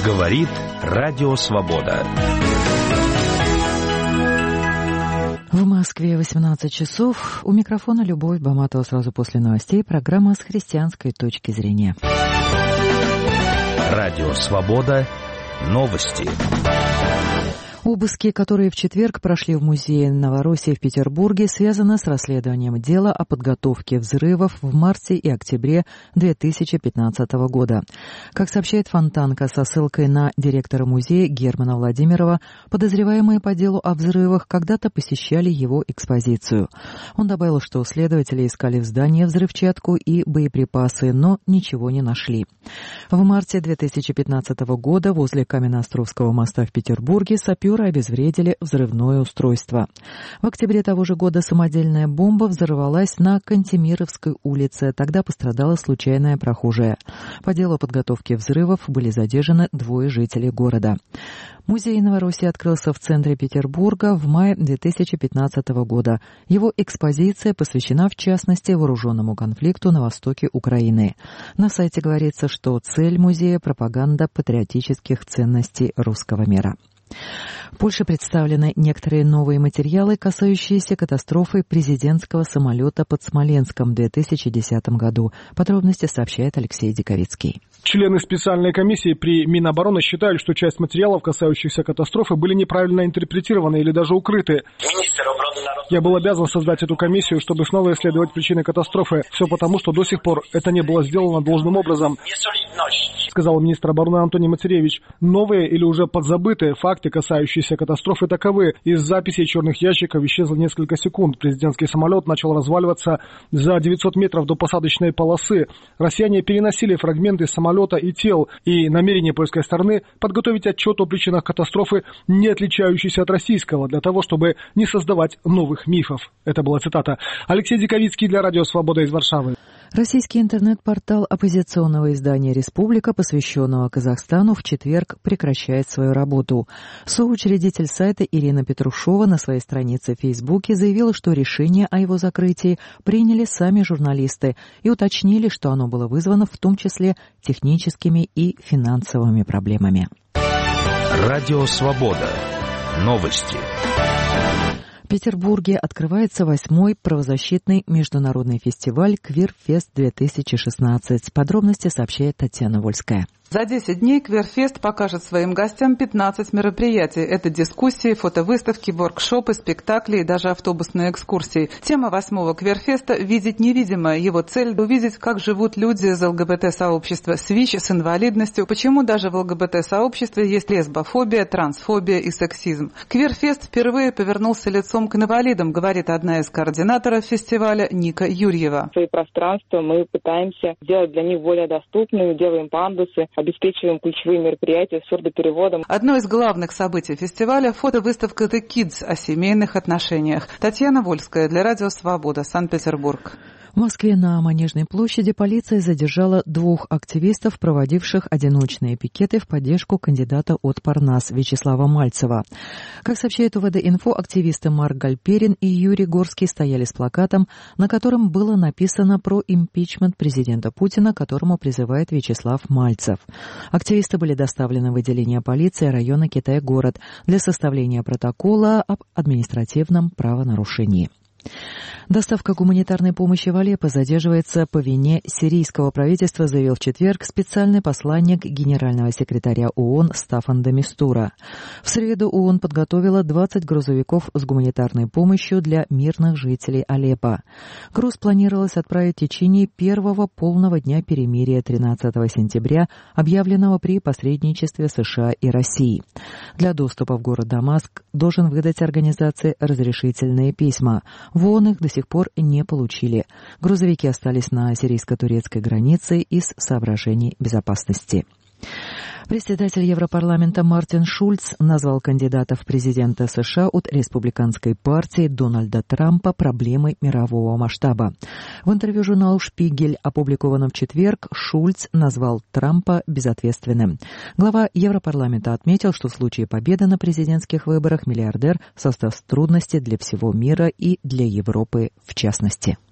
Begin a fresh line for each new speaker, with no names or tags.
Говорит Радио Свобода.
В Москве 18 часов. У микрофона Любовь Баматова. Сразу после новостей программа с христианской точки зрения.
Радио Свобода. Новости.
Обыски, которые в четверг прошли в музее Новороссии в Петербурге, связаны с расследованием дела о подготовке взрывов в марте и октябре 2015 года. Как сообщает Фонтанка со ссылкой на директора музея Германа Владимирова, подозреваемые по делу о взрывах когда-то посещали его экспозицию. Он добавил, что следователи искали в здании взрывчатку и боеприпасы, но ничего не нашли. В марте 2015 года возле Каменноостровского моста в Петербурге саперы обезвредили взрывное устройство. В октябре того же года самодельная бомба взорвалась на Кантемировской улице. Тогда пострадала случайная прохожая. По делу подготовки взрывов были задержаны 2 жителей города. Музей Новороссии открылся в центре Петербурга в мае 2015 года. Его экспозиция посвящена, в частности, вооруженному конфликту на востоке Украины. На сайте говорится, что цель музея – пропаганда патриотических ценностей русского мира. В Польше представлены некоторые новые материалы, касающиеся катастрофы президентского самолета под Смоленском в 2010 году. Подробности сообщает Алексей Диковицкий.
Члены специальной комиссии при Минобороны считают, что часть материалов, касающихся катастрофы, были неправильно интерпретированы или даже укрыты. Я был обязан создать эту комиссию, чтобы снова исследовать причины катастрофы. Все потому, что до сих пор это не было сделано должным образом, сказал министр обороны Антоний Мацеревич. Новые или уже подзабытые факты, касающиеся катастрофы, таковы. Из записей черных ящиков исчезло несколько секунд. Президентский самолет начал разваливаться за 900 метров до посадочной полосы. Россияне переносили фрагменты самолета и тел, и намерение польской стороны подготовить отчет о причинах катастрофы, не отличающийся от российского, для того, чтобы не создавать новых мифов. Это была цитата. Алексей Диковицкий для Радио Свобода из Варшавы.
Российский интернет-портал оппозиционного издания «Республика», посвященного Казахстану, в четверг прекращает свою работу. Соучредитель сайта Ирина Петрушова на своей странице в Фейсбуке заявила, что решение о его закрытии приняли сами журналисты и уточнили, что оно было вызвано в том числе техническими и финансовыми проблемами.
Радио Свобода. Новости.
В Петербурге открывается 8-й правозащитный международный фестиваль «Квир-фест-2016». Подробности сообщает Татьяна Вольская.
За 10 дней Квирфест покажет своим гостям 15 мероприятий. Это дискуссии, фотовыставки, воркшопы, спектакли и даже автобусные экскурсии. Тема 8-го Квирфеста – «Видеть невидимое». Его цель – увидеть, как живут люди из ЛГБТ-сообщества с ВИЧ, с инвалидностью, почему даже в ЛГБТ-сообществе есть лесбофобия, трансфобия и сексизм. Квирфест впервые повернулся лицом к инвалидам, говорит одна из координаторов фестиваля Ника Юрьева.
Свои пространства мы пытаемся сделать для них более доступными, делаем пандусы, обеспечиваем ключевые мероприятия с сурдопереводом.
Одно из главных событий фестиваля – фотовыставка «The Kids» о семейных отношениях. Татьяна Вольская для Радио Свобода, Санкт-Петербург.
В Москве на Манежной площади полиция задержала 2 активистов, проводивших одиночные пикеты в поддержку кандидата от Парнас Вячеслава Мальцева. Как сообщает УВД-инфо, активисты Марк Гальперин и Юрий Горский стояли с плакатом, на котором было написано про импичмент президента Путина, которому призывает Вячеслав Мальцев. Активисты были доставлены в отделение полиции района Китай-город для составления протокола об административном правонарушении. Доставка гуманитарной помощи в Алеппо задерживается по вине сирийского правительства, заявил в четверг специальный посланник генерального секретаря ООН Стаффан де Мистура. В среду ООН подготовила 20 грузовиков с гуманитарной помощью для мирных жителей Алеппо. Груз планировалось отправить в течение первого полного дня перемирия 13 сентября, объявленного при посредничестве США и России. Для доступа в город Дамаск должен выдать организации разрешительные письма. В ООН их до сих пор не получили. Грузовики остались на сирийско-турецкой границе из соображений безопасности. Председатель Европарламента Мартин Шульц назвал кандидата в президенты США от республиканской партии Дональда Трампа проблемой мирового масштаба. В интервью журналу «Шпигель», опубликованном в четверг, Шульц назвал Трампа безответственным. Глава Европарламента отметил, что в случае победы на президентских выборах миллиардер создаст трудности для всего мира и для Европы в частности.